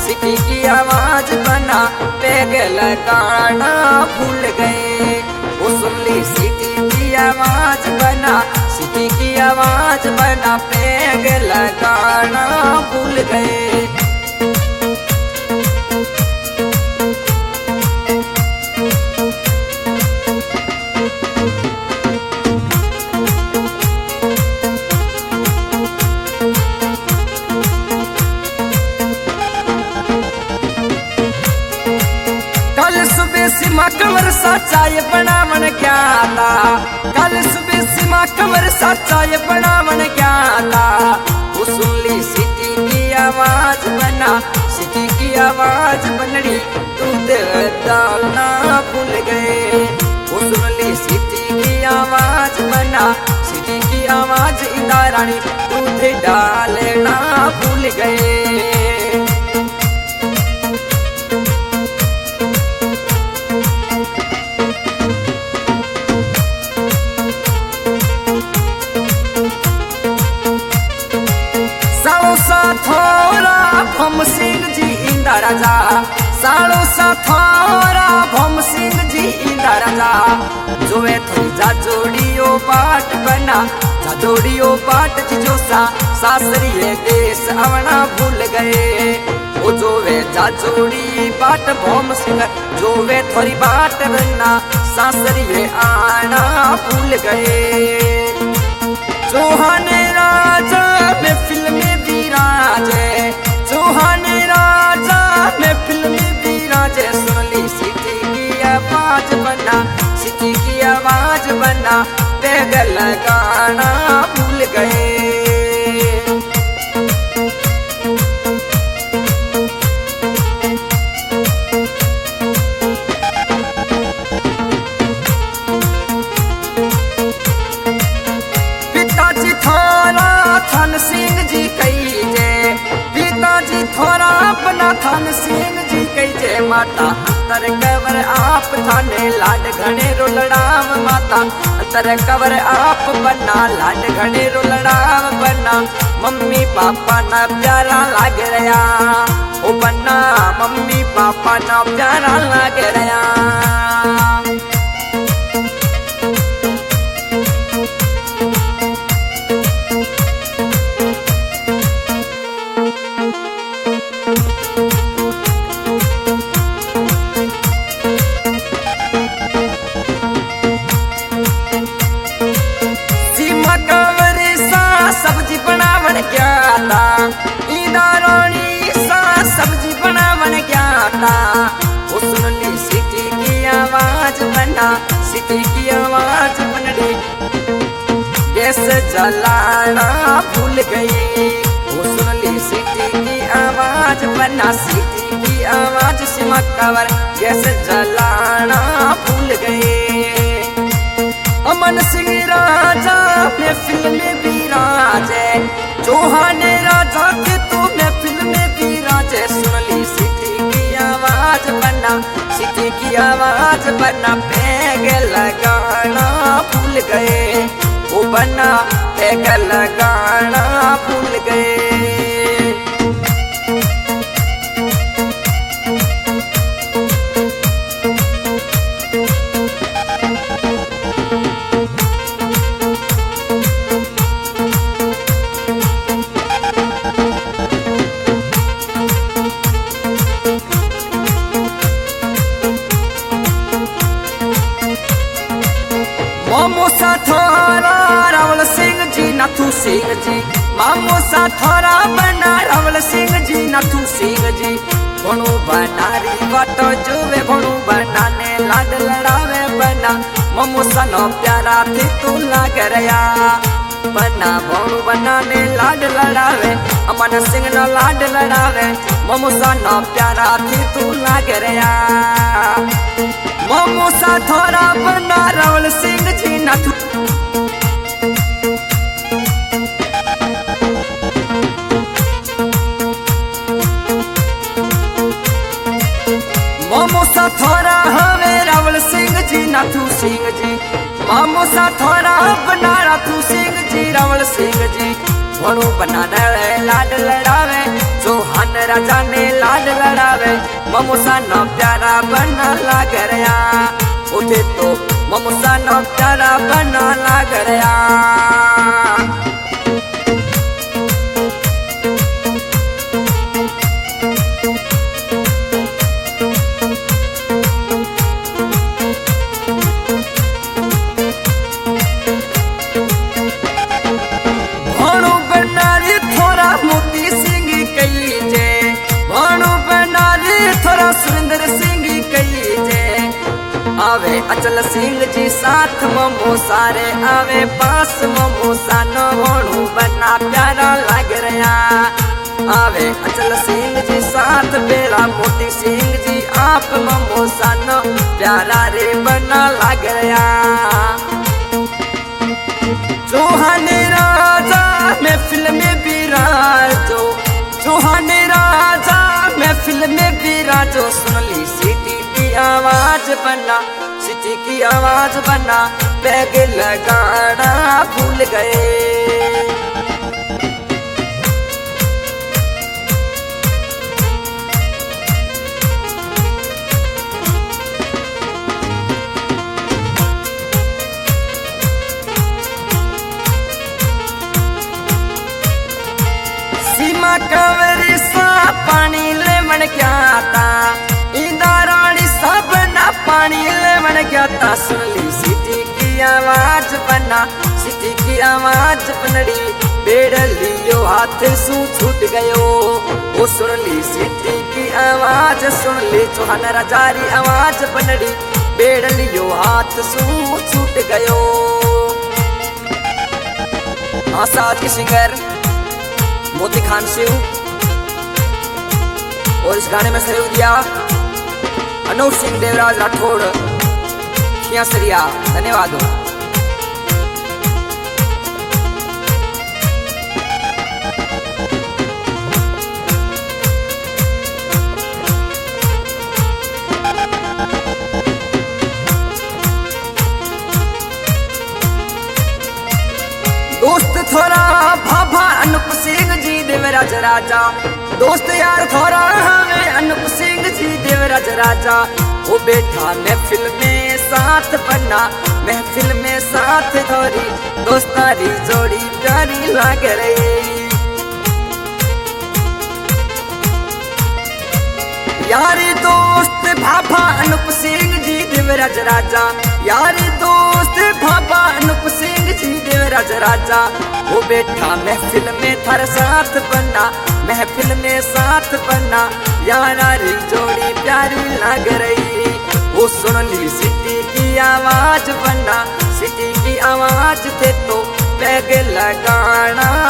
City की आवाज बना पैग लगाना भूल गए। वो सुन ली सिटी की आवाज बना, सिटी की आवाज बना पैग लगाना भूल गए। सीमा कमर सा चाय बनावन गया था, कल सुबह सीमा कमर सा चाय बनावन गया था। वो सुन ली सिटी की आवाज बना, सिटी की आवाज बनड़ी दूध डालना भूल गए। वो सुन ली सिटी की आवाज बना, सिटी की आवाज इदारानी दूध डालना भूल गए। थोरा भम सिंह जी इंदा राजा, साड़ो सा थोरा भम सिंह जी इंदा राजा। जो वे थोड़ी जा जोड़ियो बाट बना, जा जोड़ियो बाट जो सा सासरी देश आवना भूल गए। वो जो वे जा जोड़ी बाट भम सिंह, जो वे थोड़ी बाट बना सासरी आना भूल गए। चौहान राजा में फिल्म विराजे, चौहान राजा में फिल्म विराजे। सुन ली सिटी की आवाज बना, सिटी की आवाज बना पैग लगाना भूल गए। पिताजी थोड़ा थान सिंह जी कही जे, पिताजी थोड़ा अपना थान सिंह जी कही जे। माता अंतर कवर आप थाने लाड घने रो लड़ाव, माता अंतर कवर आप बना लाड घने रो लड़ाव बना। मम्मी पापा ना प्यारा लाग रहा, ओ बना मम्मी पापा ना प्यारा लाग रहा। सब्जी बनावन गया था, ईदा रानी सा सब्जी बनावन गया था। वो सुन ली सिटी की आवाज बना, सिटी की आवाज बनड़ी गैस जलाना भूल गई। वो सुन ली सिटी की आवाज बना, सिटी की आवाज सीमा कवर गैस जलाना भूल गए। अमन सिंह राजा में फिल्म विराजे, चौहान राजा के तू में फिल्म विराजे। सुन ली सिटी की आवाज बना, सिटी की आवाज बना पैग लगाना भूल गए। वो बना पैग लगाना भूल गए। मामो सा थोरा रावल सिंह जी नथु सिंह जी, मामो सा थोरा बना रावल सिंह जी नथु सिंह जी। भणु बनारी वाटो जुवे, भणु बनाने लाड लड़ावे बना। मामो सा नो प्यारा थी तू लाग रहा बना, भणु बनाने लाड लड़ावे। अमन सिंह नो लाड लड़ावे, मामो सा नो प्यारा थी तू लाग रहा। मामो सा थोरा बना रावल सिंह जी नथु। मामो सा थोरा हवे रावल सिंह जी नथु सिंह जी। मामो सा थोरा बना राथू सिंह जी रावल सिंह जी। भोणू बना लाड लड़ावे चौहान राजा ने लाड लड़ावे ममूसा न प्यारा बना लाग रहा उठे तो ममूसा न प्यारा बना लाग रहा। सुरेंद्र सिंह कही जे आवे अचल सिंह जी साथ ममो सारे आवे पास ममो सानो भोणू बना प्यारा लाग रहा आवे अचल सिंह जी साथ बेड़ा मोती सिंह जी आप ममो सानो प्यारा रे बना लाग रहा। चौहान राजा महफिल में बिराजो चौहान राजा महफिल में बिराजो सुन ली सिटी की आवाज बना सिटी की आवाज बना पैग लगाना भूल गए। सीमा कवरी सा पानी लेमन क्या था इंदा रानी सब ना पानी लेमन क्या था सुन ली सिटी की आवाज बना सिटी की आवाज बनड़ी बेड़ लियो हाथ सू छूट गयो वो सुन ली सिटी की आवाज सुन ली चौहान राजारी आवाज बनड़ी बेड़ लियो हाथ सू छूट गयो। आसाद की सिंगर मोती खान शिव और इस गाने में सहयोग दिया अनूप सिंह देवराज राठौड़ खियासरिया धन्यवाद। दोस्त थोड़ा भाभा अनूप सिंह जी देवराज राजा दोस्त यार थोड़ा हमें अनूप सिंह जी देवराज राजा वो बैठा महफिल में साथ बना महफिल में साथ थोड़ी दोस्तारी जोड़ी प्यारी लाग रही। यारी दोस्त भाभा अनूप सिंह जी देवराज राजा यारी दोस्त भाभा अनूप सिंह जी देवराज राजा वो बैठा महफिल में थर साथ बना महफिल में साथ बना यारी जोड़ी प्यारी लग रही वो सुन ली सिटी की आवाज बना सिटी की आवाज थे तो पैग लगाना